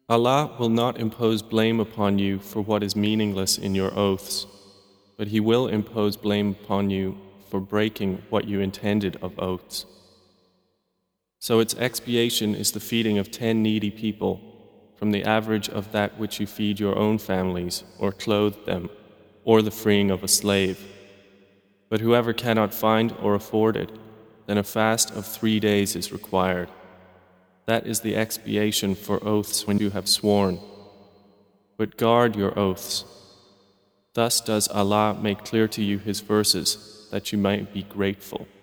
Allah will not impose blame upon you for what is meaningless in your oaths, but He will impose blame upon you for breaking what you intended of oaths. So its expiation is the feeding of 10 needy people from the average of that which you feed your own families, or clothe them, or the freeing of a slave. But whoever cannot find or afford it, then a fast of 3 days is required. That is the expiation for oaths when you have sworn. But guard your oaths. Thus does Allah make clear to you His verses that you might be grateful.